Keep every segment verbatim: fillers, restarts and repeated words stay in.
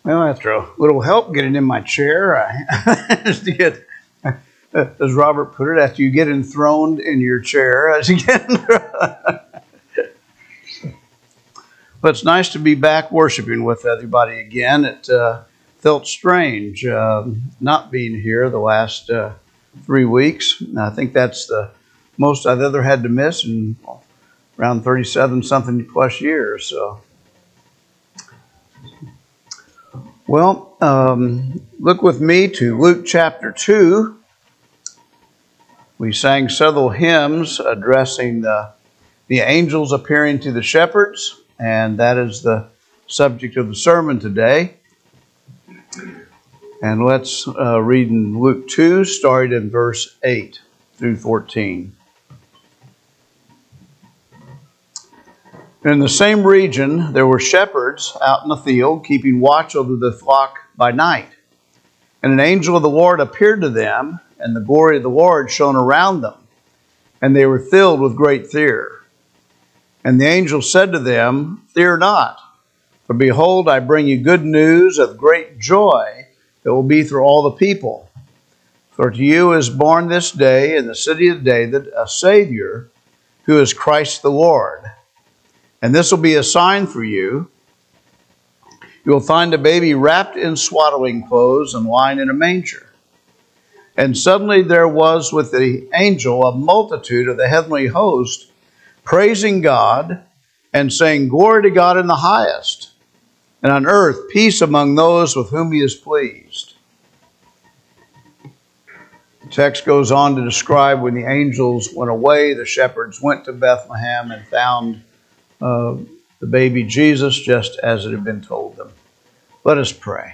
Well, after a little help getting in my chair, I just to get, as Robert put it, after you get enthroned in your chair, as you get. But it's nice to be back worshiping with everybody again. It uh, felt strange uh, not being here the last uh, three weeks. I think that's the most I've ever had to miss in around thirty-seven something plus years. So. Well, um, look with me to Luke chapter two. We sang several hymns addressing the, the angels appearing to the shepherds, and that is the subject of the sermon today. And let's uh, read in Luke two, starting in verse eight through fourteen. In the same region, there were shepherds out in the field, keeping watch over the flock by night. And an angel of the Lord appeared to them, and the glory of the Lord shone around them, and they were filled with great fear. And the angel said to them, "Fear not, for behold, I bring you good news of great joy that will be through all the people. For to you is born this day in the city of David a Savior, who is Christ the Lord. And this will be a sign for you. You will find a baby wrapped in swaddling clothes and lying in a manger." And suddenly there was with the angel a multitude of the heavenly host, praising God and saying, "Glory to God in the highest, and on earth peace among those with whom he is pleased." The text goes on to describe when the angels went away, the shepherds went to Bethlehem and found Uh, the baby Jesus, just as it had been told them. Let us pray.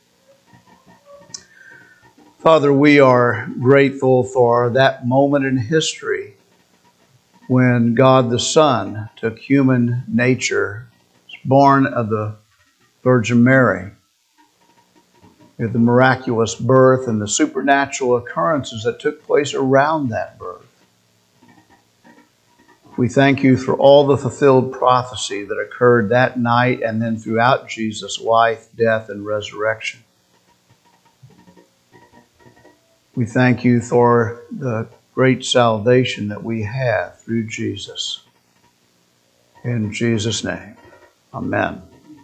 Father, we are grateful for that moment in history when God the Son took human nature, born of the Virgin Mary, with the miraculous birth and the supernatural occurrences that took place around that birth. We thank you for all the fulfilled prophecy that occurred that night and then throughout Jesus' life, death, and resurrection. We thank you for the great salvation that we have through Jesus. In Jesus' name, amen.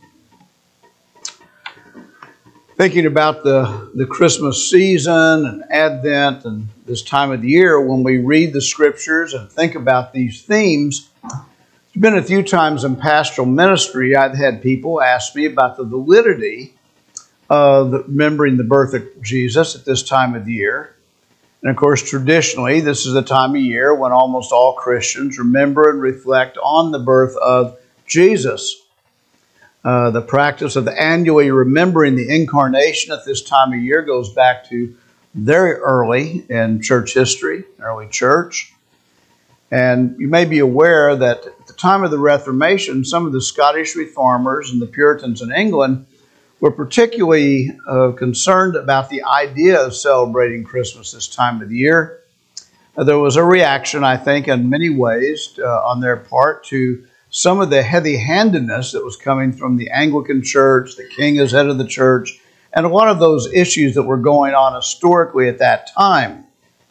Thinking about the, the Christmas season and Advent and this time of the year, when we read the Scriptures and think about these themes, there's been a few times in pastoral ministry I've had people ask me about the validity of remembering the birth of Jesus at this time of the year. And of course, traditionally, this is the time of year when almost all Christians remember and reflect on the birth of Jesus. Uh, the practice of annually remembering the incarnation at this time of year goes back to very early in church history, early church. And you may be aware that at the time of the Reformation, some of the Scottish reformers and the Puritans in England were particularly uh, concerned about the idea of celebrating Christmas this time of the year. Uh, there was a reaction, I think, in many ways uh, on their part to some of the heavy-handedness that was coming from the Anglican Church, the king as head of the church, and a lot of those issues that were going on historically at that time.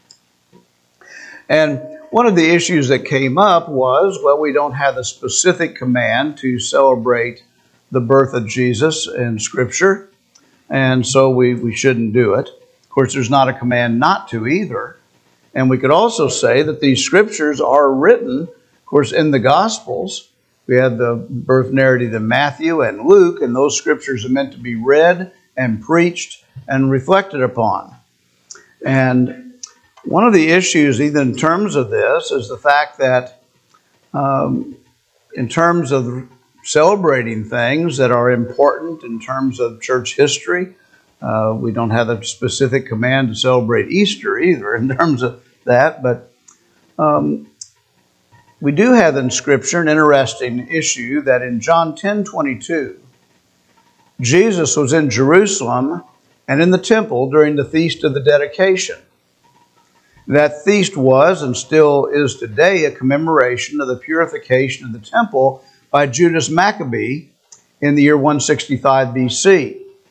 And one of the issues that came up was, well, we don't have a specific command to celebrate the birth of Jesus in Scripture, and so we, we shouldn't do it. Of course, there's not a command not to either. And we could also say that these Scriptures are written, of course, in the Gospels. We have the birth narrative in Matthew and Luke, and those Scriptures are meant to be read and preached and reflected upon. And one of the issues, even in terms of this, is the fact that um, in terms of celebrating things that are important in terms of church history, uh, we don't have a specific command to celebrate Easter either in terms of that, but um, we do have in Scripture an interesting issue that in John ten twenty-two, Jesus was in Jerusalem and in the temple during the Feast of the Dedication. That feast was and still is today a commemoration of the purification of the temple by Judas Maccabee in the year one sixty-five B C.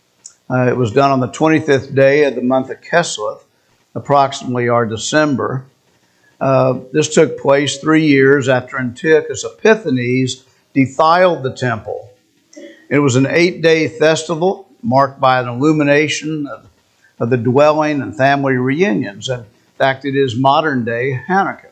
Uh, it was done on the twenty-fifth day of the month of Kislev, approximately our December. Uh, this took place three years after Antiochus Epiphanes defiled the temple. It was an eight-day festival marked by an illumination of, of the dwelling and family reunions. In fact, it is modern-day Hanukkah.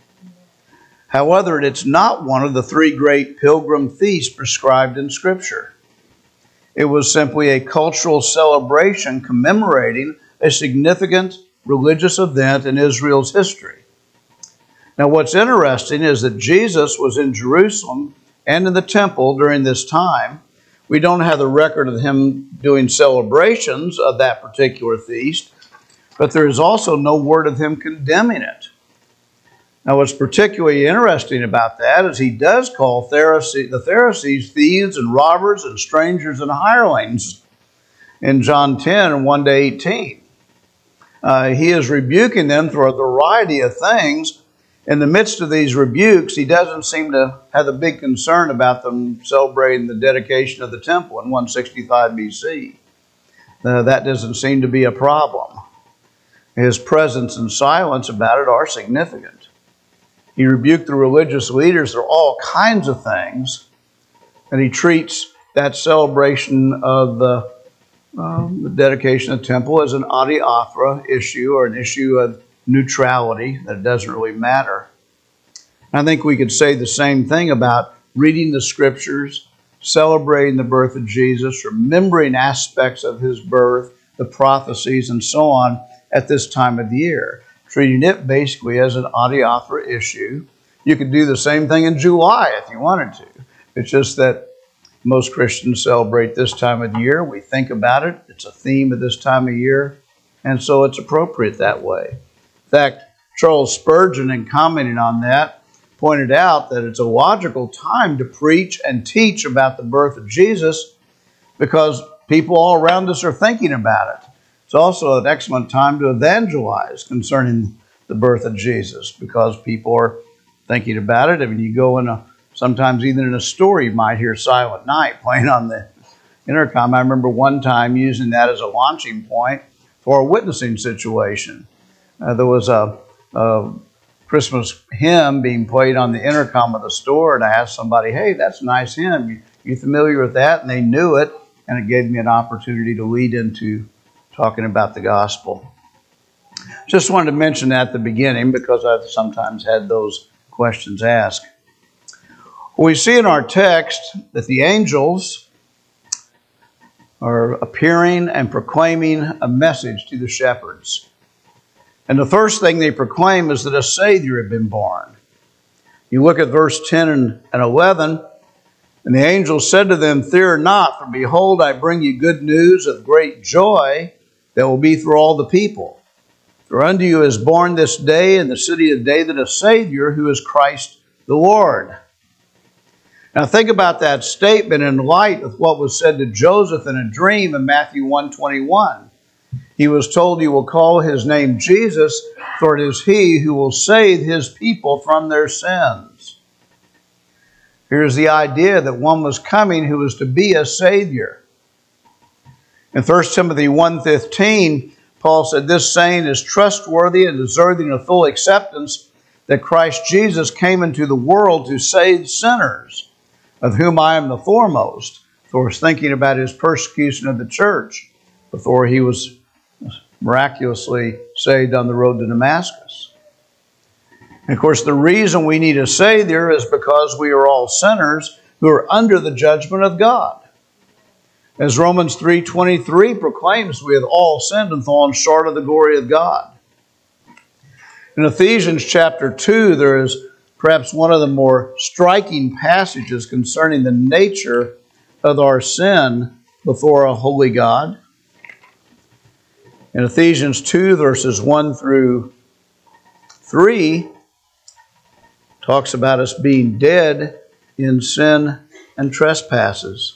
However, it's not one of the three great pilgrim feasts prescribed in Scripture. It was simply a cultural celebration commemorating a significant religious event in Israel's history. Now, what's interesting is that Jesus was in Jerusalem and in the temple during this time. We don't have the record of him doing celebrations of that particular feast, but there is also no word of him condemning it. Now, what's particularly interesting about that is he does call Pharisee, the Pharisees thieves and robbers and strangers and hirelings in John ten, one to eighteen. Uh, he is rebuking them for a variety of things. In the midst of these rebukes, he doesn't seem to have a big concern about them celebrating the dedication of the temple in one sixty-five B C. Uh, that doesn't seem to be a problem. His presence and silence about it are significant. He rebuked the religious leaders for all kinds of things, and he treats that celebration of the, um, the dedication of the temple as an adiaphora issue or an issue of neutrality, that it doesn't really matter. I think we could say the same thing about reading the Scriptures, celebrating the birth of Jesus, remembering aspects of his birth, the prophecies, and so on at this time of the year, treating it basically as an adiaphora issue. You could do the same thing in July if you wanted to. It's just that most Christians celebrate this time of the year. We think about it. It's a theme of this time of year, and so it's appropriate that way. In fact, Charles Spurgeon, in commenting on that, pointed out that it's a logical time to preach and teach about the birth of Jesus because people all around us are thinking about it. It's also an excellent time to evangelize concerning the birth of Jesus because people are thinking about it. I mean, you go in a, sometimes even in a store, you might hear Silent Night playing on the intercom. I remember one time using that as a launching point for a witnessing situation. Uh, there was a, a Christmas hymn being played on the intercom of the store, and I asked somebody, hey, that's a nice hymn. You, you familiar with that? And they knew it, and it gave me an opportunity to lead into talking about the gospel. Just wanted to mention that at the beginning because I've sometimes had those questions asked. We see in our text that the angels are appearing and proclaiming a message to the shepherds. And the first thing they proclaim is that a Savior had been born. You look at verse ten and eleven, and the angel said to them, fear not, for behold, I bring you good news of great joy that will be for all the people. For unto you is born this day in the city of David a Savior, who is Christ the Lord. Now think about that statement in light of what was said to Joseph in a dream in Matthew one twenty-one. He was told, you will call his name Jesus, for it is he who will save his people from their sins. Here's the idea that one was coming who was to be a Savior. In First Timothy one fifteen, Paul said, this saying is trustworthy and deserving of full acceptance, that Christ Jesus came into the world to save sinners, of whom I am the foremost. For was thinking about his persecution of the church before he was miraculously saved on the road to Damascus. And of course, the reason we need a Savior is because we are all sinners who are under the judgment of God. As Romans three twenty-three proclaims, we have all sinned and fallen short of the glory of God. In Ephesians chapter two, there is perhaps one of the more striking passages concerning the nature of our sin before a holy God. In Ephesians two, verses one through three, talks about us being dead in sin and trespasses.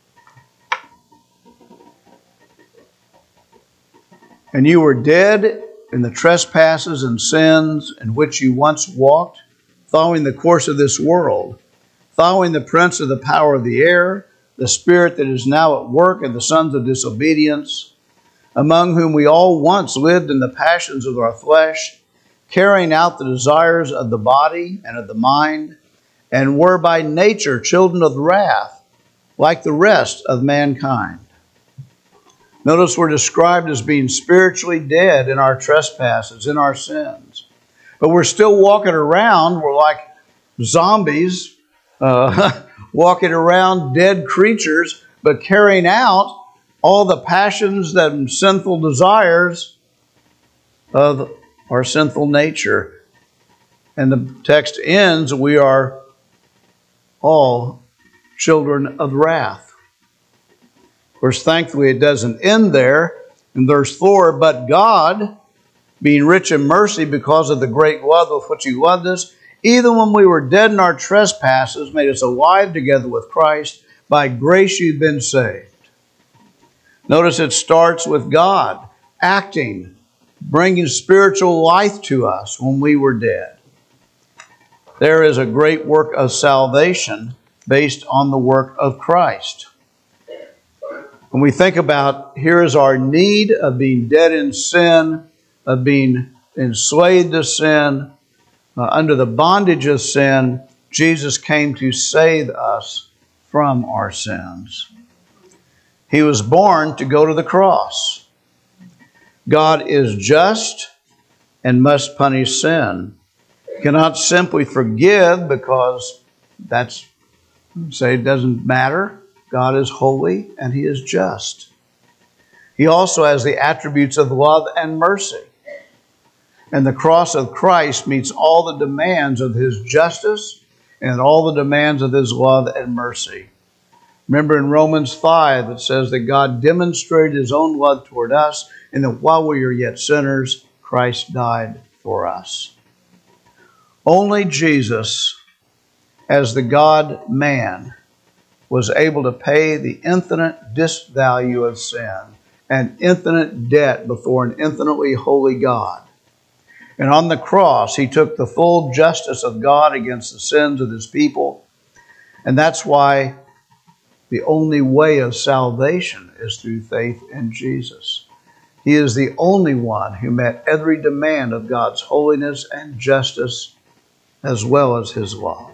And you were dead in the trespasses and sins in which you once walked, following the course of this world, following the prince of the power of the air, the spirit that is now at work in the sons of disobedience, among whom we all once lived in the passions of our flesh, carrying out the desires of the body and of the mind, and were by nature children of wrath, like the rest of mankind. Notice we're described as being spiritually dead in our trespasses, in our sins. But we're still walking around, we're like zombies, uh, walking around dead creatures, but carrying out all the passions and sinful desires of our sinful nature. And the text ends, we are all children of wrath. Of course, thankfully it doesn't end there. In verse four, but God, being rich in mercy because of the great love with which He loved us, even when we were dead in our trespasses, made us alive together with Christ. By grace you've been saved. Notice it starts with God acting, bringing spiritual life to us when we were dead. There is a great work of salvation based on the work of Christ. When we think about, here is our need of being dead in sin, of being enslaved to sin, uh, under the bondage of sin, Jesus came to save us from our sins. He was born to go to the cross. God is just and must punish sin. Cannot simply forgive because that's, say, it doesn't matter. God is holy and He is just. He also has the attributes of love and mercy. And the cross of Christ meets all the demands of His justice and all the demands of His love and mercy. Remember in Romans five, it says that God demonstrated His own love toward us, and that while we are yet sinners, Christ died for us. Only Jesus, as the God-man, was able to pay the infinite disvalue of sin, an infinite debt before an infinitely holy God. And on the cross, He took the full justice of God against the sins of His people. And that's why the only way of salvation is through faith in Jesus. He is the only one who met every demand of God's holiness and justice, as well as His love.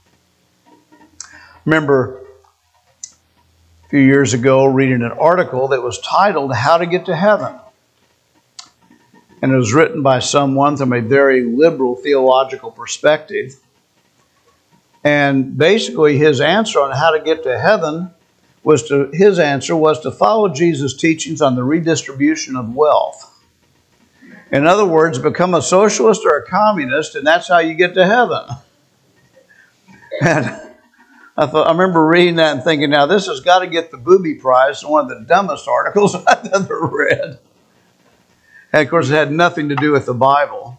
Remember, a few years ago, reading an article that was titled, How to Get to Heaven. And it was written by someone from a very liberal theological perspective. And basically his answer on how to get to heaven was to, his answer was to follow Jesus' teachings on the redistribution of wealth. In other words, become a socialist or a communist, and that's how you get to heaven. And I thought, I remember reading that and thinking, now this has got to get the booby prize, one of the dumbest articles I've ever read. And of course, it had nothing to do with the Bible.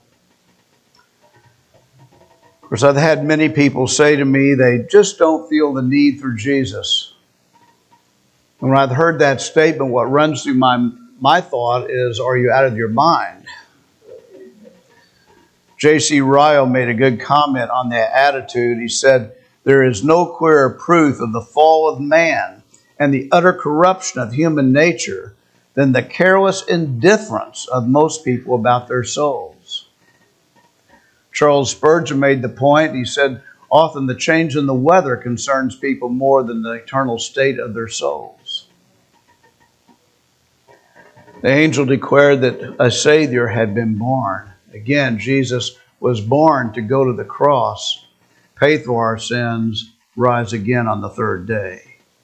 Of course, I've had many people say to me they just don't feel the need for Jesus. And when I've heard that statement, what runs through my, my thought is, are you out of your mind? J C Ryle made a good comment on that attitude. He said, there is no clearer proof of the fall of man and the utter corruption of human nature than the careless indifference of most people about their souls. Charles Spurgeon made the point. He said, often the change in the weather concerns people more than the eternal state of their souls. The angel declared that a Savior had been born. Again, Jesus was born to go to the cross, pay for our sins, rise again on the third day.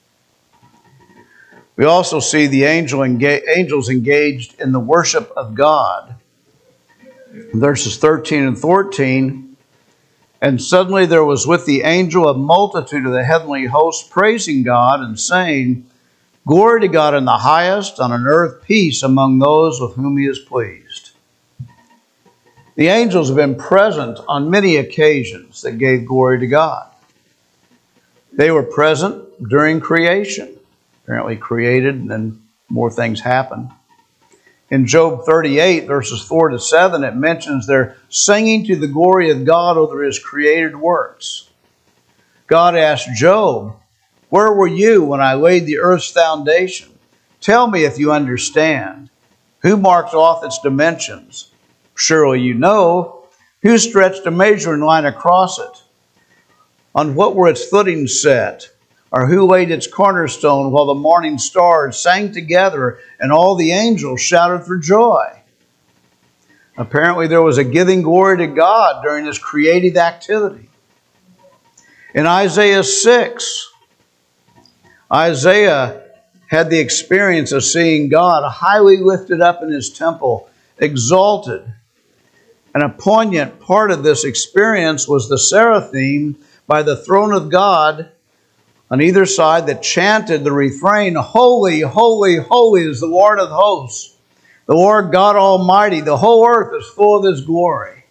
We also see the angel enga- angels engaged in the worship of God. Verses thirteen and fourteen, and suddenly there was with the angel a multitude of the heavenly hosts praising God and saying, Glory to God in the highest, on an earth peace among those with whom He is pleased. The angels have been present on many occasions that gave glory to God. They were present during creation. Apparently created, and then more things happened. In Job thirty-eight, verses four to seven, it mentions they're singing to the glory of God over His created works. God asked Job, Where were you when I laid the earth's foundation? Tell me if you understand. Who marked off its dimensions? Surely you know. Who stretched a measuring line across it? On what were its footings set? Or who laid its cornerstone while the morning stars sang together and all the angels shouted for joy? Apparently there was a giving glory to God during this creative activity. In Isaiah six, Isaiah had the experience of seeing God highly lifted up in his temple, exalted. And a poignant part of this experience was the seraphim by the throne of God on either side that chanted the refrain, "Holy, holy, holy is the Lord of hosts, the Lord God Almighty. The whole earth is full of His glory."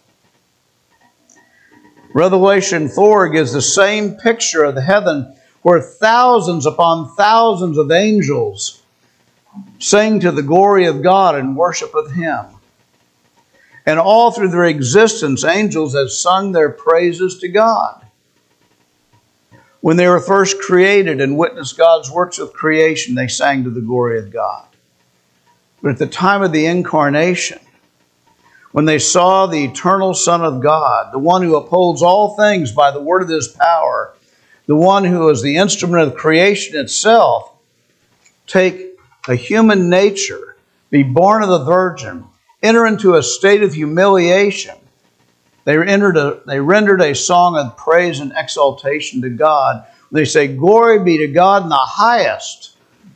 Revelation four gives the same picture of the heaven where thousands upon thousands of angels sing to the glory of God and worship of Him. And all through their existence, angels have sung their praises to God. When they were first created and witnessed God's works of creation, they sang to the glory of God. But at the time of the incarnation, when they saw the eternal Son of God, the one who upholds all things by the word of His power, the one who is the instrument of creation itself, take a human nature, be born of the Virgin, enter into a state of humiliation, They rendered, a, they rendered a song of praise and exaltation to God. They say, "Glory be to God in the highest.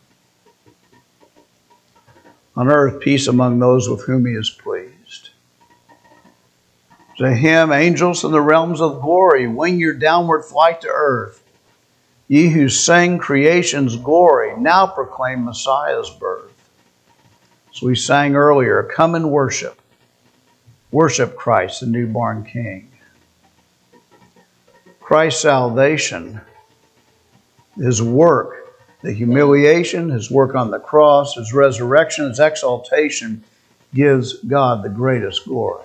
On earth, peace among those with whom He is pleased." To Him, angels in the realms of glory, wing your downward flight to earth. Ye who sang creation's glory, now proclaim Messiah's birth. So we sang earlier, "Come and worship. Worship Christ, the newborn King." Christ's salvation, His work, the humiliation, His work on the cross, His resurrection, His exaltation, gives God the greatest glory.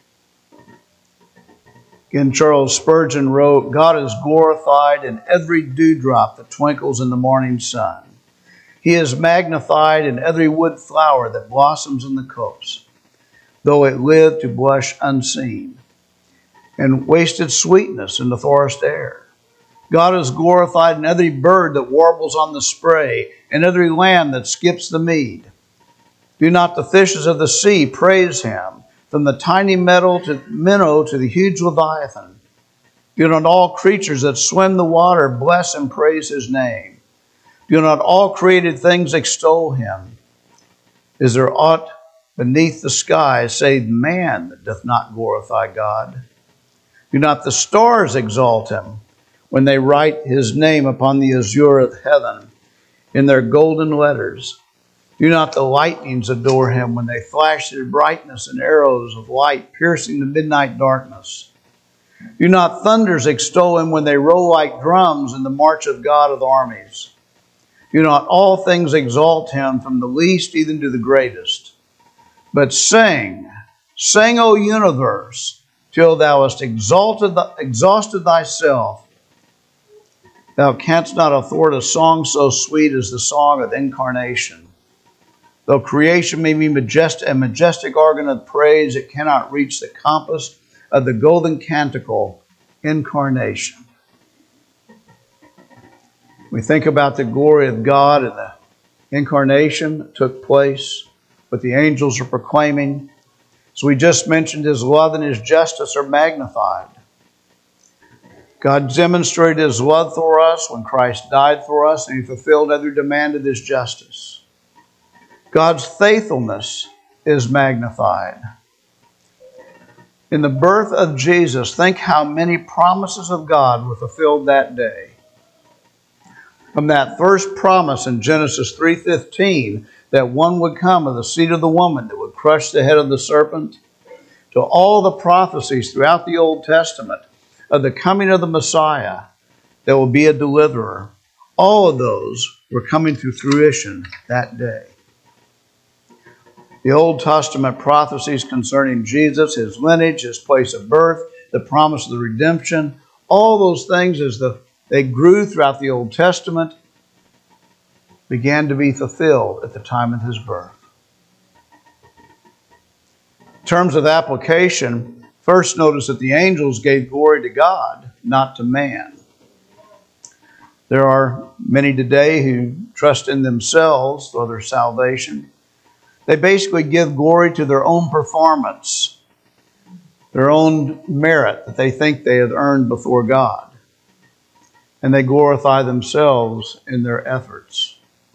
Again, Charles Spurgeon wrote, "God is glorified in every dewdrop that twinkles in the morning sun. He is magnified in every wood flower that blossoms in the copse, though it live to blush unseen, and wasted sweetness in the forest air. God is glorified in every bird that warbles on the spray, and every lamb that skips the mead. Do not the fishes of the sea praise Him, from the tiny minnow to, minnow to the huge leviathan? Do not all creatures that swim the water bless and praise His name? Do not all created things extol Him? Is there aught beneath the sky save man that doth not glorify God? Do not the stars exalt Him when they write His name upon the azure of heaven in their golden letters? Do not the lightnings adore Him when they flash their brightness and arrows of light piercing the midnight darkness? Do not thunders extol Him when they roll like drums in the march of God of armies? Do not all things exalt Him, from the least even to the greatest? But sing, sing, O universe, till thou hast exalted, exhausted thyself. Thou canst not afford a song so sweet as the song of incarnation. Though creation may be majestic, a majestic organ of praise, it cannot reach the compass of the golden canticle, incarnation. We think about the glory of God and the incarnation that took place, what the angels are proclaiming. So we just mentioned His love and His justice are magnified. God demonstrated His love for us when Christ died for us, and He fulfilled every demand of His justice. God's faithfulness is magnified. In the birth of Jesus, think how many promises of God were fulfilled that day. From that first promise in Genesis three fifteen, that one would come of the seed of the woman that would crush the head of the serpent, to all the prophecies throughout the Old Testament of the coming of the Messiah that will be a deliverer. All of those were coming to fruition that day. The Old Testament prophecies concerning Jesus, His lineage, His place of birth, the promise of the redemption, all those things as the they grew throughout the Old Testament, began to be fulfilled at the time of his birth. In terms of application, first notice that the angels gave glory to God, not to man. There are many today who trust in themselves for their salvation. They basically give glory to their own performance, their own merit that they think they have earned before God. And they glorify themselves in their efforts.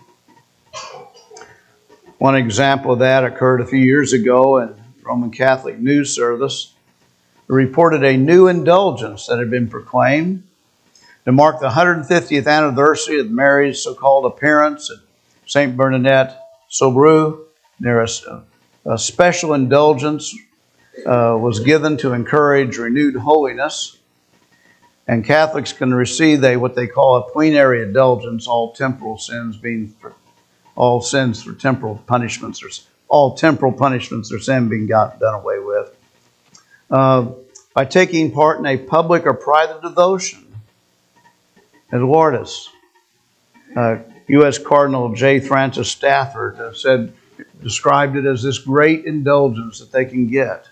One example of that occurred a few years ago in Roman Catholic news service. It reported a new indulgence that had been proclaimed to mark the one hundred fiftieth anniversary of Mary's so-called appearance at Saint Bernadette Soubirous. There a, a special indulgence uh, was given to encourage renewed holiness, and Catholics can receive a what they call a plenary indulgence, all temporal sins being for, all sins for temporal punishments, or all temporal punishments or sin being got done away with, uh, by taking part in a public or private devotion at Lourdes. Uh, U S Cardinal J. Francis Stafford uh, said, described it as this great indulgence that they can get.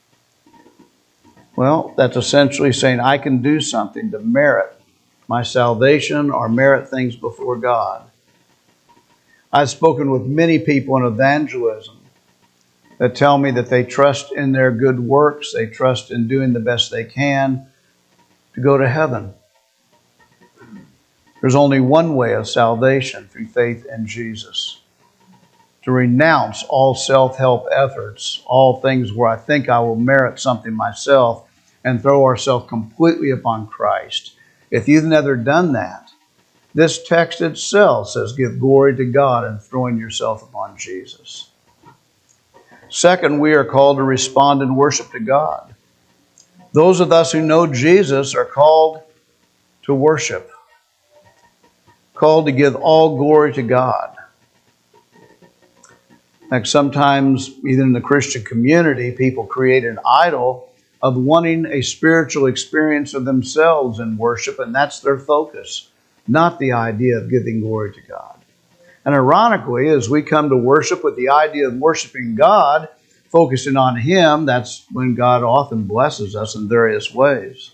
Well, that's essentially saying I can do something to merit my salvation or merit things before God. I've spoken with many people in evangelism that tell me that they trust in their good works, they trust in doing the best they can to go to heaven. There's only one way of salvation, through faith in Jesus. To renounce all self-help efforts, all things where I think I will merit something myself, and throw ourselves completely upon Christ. If you've never done that, this text itself says give glory to God in throwing yourself upon Jesus. Second, we are called to respond in worship to God. Those of us who know Jesus are called to worship, called to give all glory to God. Like sometimes, even in the Christian community, people create an idol of wanting a spiritual experience of themselves in worship, and that's their focus, not the idea of giving glory to God. And ironically, as we come to worship with the idea of worshiping God, focusing on Him, that's when God often blesses us in various ways.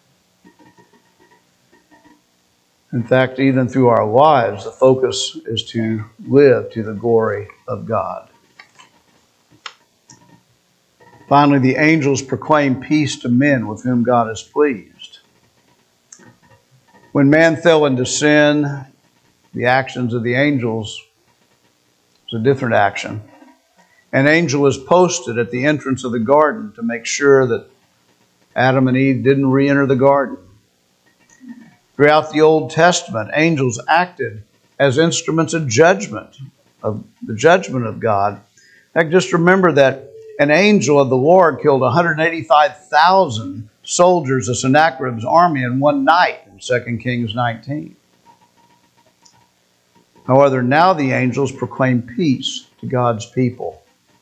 In fact, even through our lives, the focus is to live to the glory of God. Finally, the angels proclaim peace to men with whom God is pleased. When man fell into sin, the actions of the angels was a different action. An angel was posted at the entrance of the garden to make sure that Adam and Eve didn't re-enter the garden. Throughout the Old Testament, angels acted as instruments of judgment, of the judgment of God. In fact, just remember that an angel of the Lord killed one hundred eighty-five thousand soldiers of Sennacherib's army in one night in Second Kings nineteen. However, now the angels proclaim peace to God's people.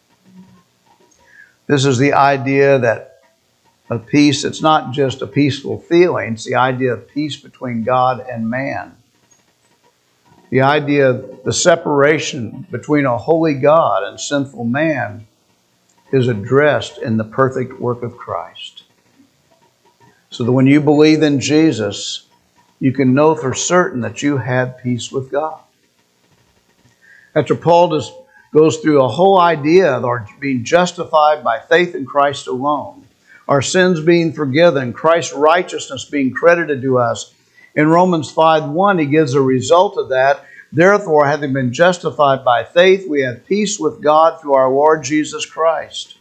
This is the idea that of peace, it's not just a peaceful feeling, it's the idea of peace between God and man. The idea of the separation between a holy God and sinful man is addressed in the perfect work of Christ. So that when you believe in Jesus, you can know for certain that you have peace with God. After Paul just goes through a whole idea of our being justified by faith in Christ alone, our sins being forgiven, Christ's righteousness being credited to us. In Romans five one, he gives a result of that. Therefore, having been justified by faith, we have peace with God through our Lord Jesus Christ.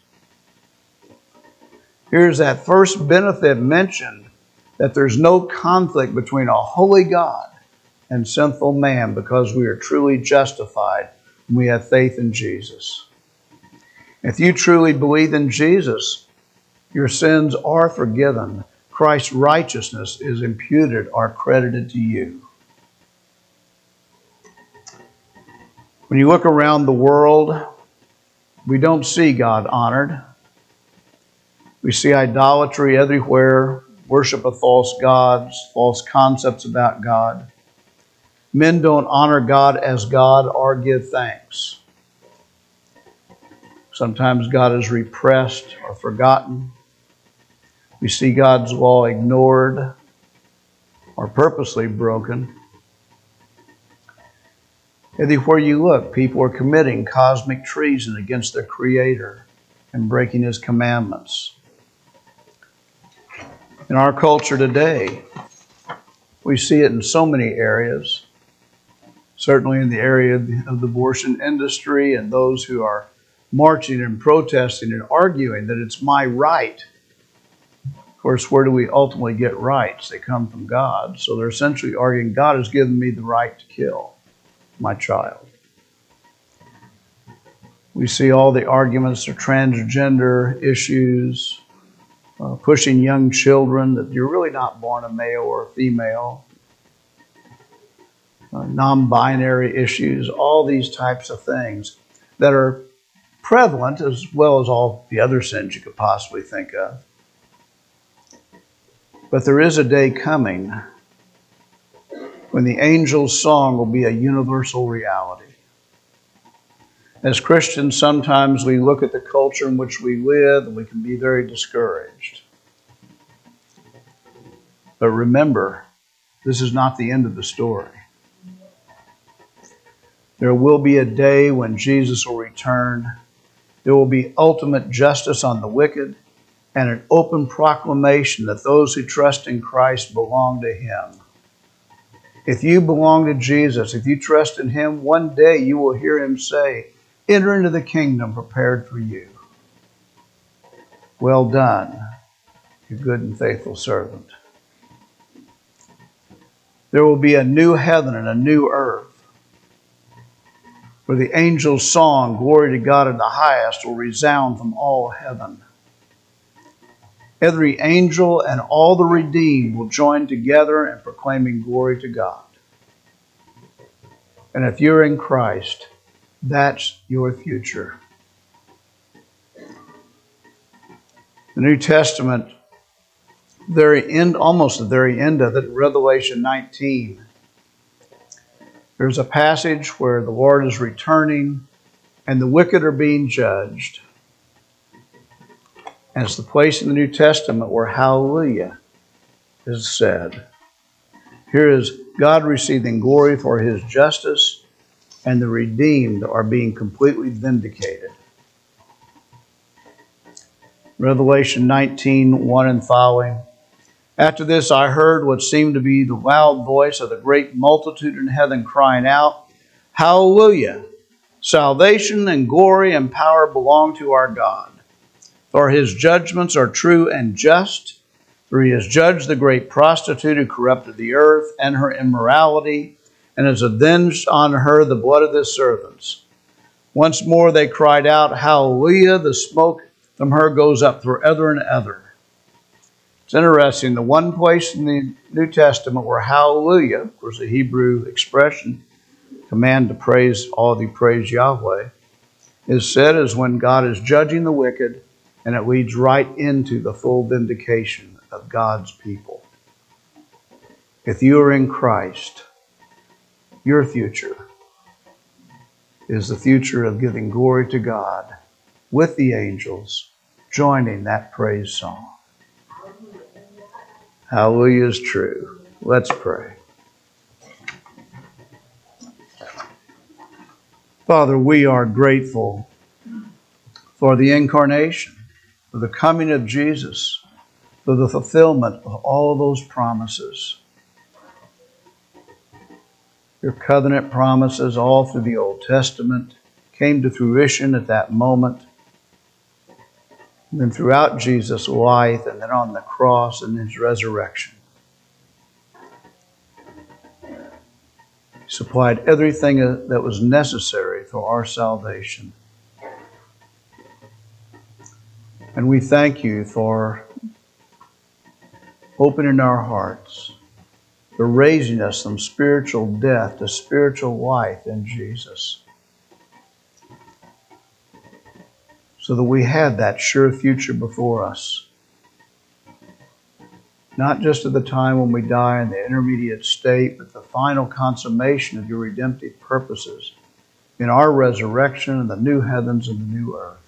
Here's that first benefit mentioned, that there's no conflict between a holy God and sinful man because we are truly justified when we have faith in Jesus. If you truly believe in Jesus, your sins are forgiven. Christ's righteousness is imputed or credited to you. When you look around the world, we don't see God honored. We see idolatry everywhere. worship of false gods, false concepts about God. Men don't honor God as God or give thanks. Sometimes God is repressed or forgotten. We see God's law ignored or purposely broken. Everywhere you look, people are committing cosmic treason against their Creator and breaking His commandments. In our culture today, we see it in so many areas, certainly in the area of the abortion industry and those who are marching and protesting and arguing that it's my right. Of course, where do we ultimately get rights? They come from God. So they're essentially arguing, God has given me the right to kill my child. We see all the arguments of transgender issues, uh, pushing young children that you're really not born a male or a female, uh, non-binary issues, all these types of things that are prevalent as well as all the other sins you could possibly think of. But there is a day coming when the angel's song will be a universal reality. As Christians, sometimes we look at the culture in which we live and we can be very discouraged. But remember, this is not the end of the story. There will be a day when Jesus will return. There will be ultimate justice on the wicked and an open proclamation that those who trust in Christ belong to Him. If you belong to Jesus, if you trust in Him, one day you will hear Him say, "Enter into the kingdom prepared for you. Well done, you good and faithful servant." There will be a new heaven and a new earth, where the angel's song, "Glory to God in the highest," will resound from all heaven. Every angel and all the redeemed will join together in proclaiming glory to God. And if you're in Christ, that's your future. The New Testament, very end, almost the very end of it, Revelation nineteen, there's a passage where the Lord is returning and the wicked are being judged. And it's the place in the New Testament where hallelujah is said. Here is God receiving glory for His justice, and the redeemed are being completely vindicated. Revelation nineteen, one and following. After this I heard what seemed to be the loud voice of the great multitude in heaven crying out, "Hallelujah! Salvation and glory and power belong to our God. For His judgments are true and just. For He has judged the great prostitute who corrupted the earth and her immorality, and has avenged on her the blood of His servants." Once more they cried out, "Hallelujah! The smoke from her goes up forever and ever." It's interesting, the one place in the New Testament where hallelujah, of course a Hebrew expression, command to praise, all the praise Yahweh, is said is when God is judging the wicked, and it leads right into the full vindication of God's people. If you are in Christ, your future is the future of giving glory to God with the angels, joining that praise song. Hallelujah is true. Let's pray. Father, we are grateful for the incarnation, for the coming of Jesus, for the fulfillment of all those promises. Your covenant promises all through the Old Testament came to fruition at that moment. And then throughout Jesus' life, and then on the cross and His resurrection. He supplied everything that was necessary for our salvation. And we thank You for opening our hearts, for raising us from spiritual death to spiritual life in Jesus, so that we have that sure future before us. not just at the time when we die in the intermediate state, but the final consummation of your redemptive purposes in our resurrection and the new heavens and the new earth.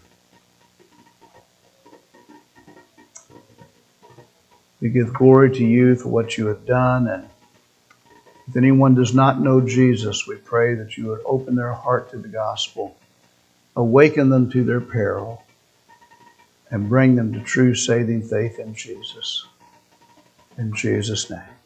We give glory to you for what you have done, and if anyone does not know Jesus, we pray that you would open their heart to the gospel, awaken them to their peril, and bring them to true saving faith in Jesus. In Jesus' name.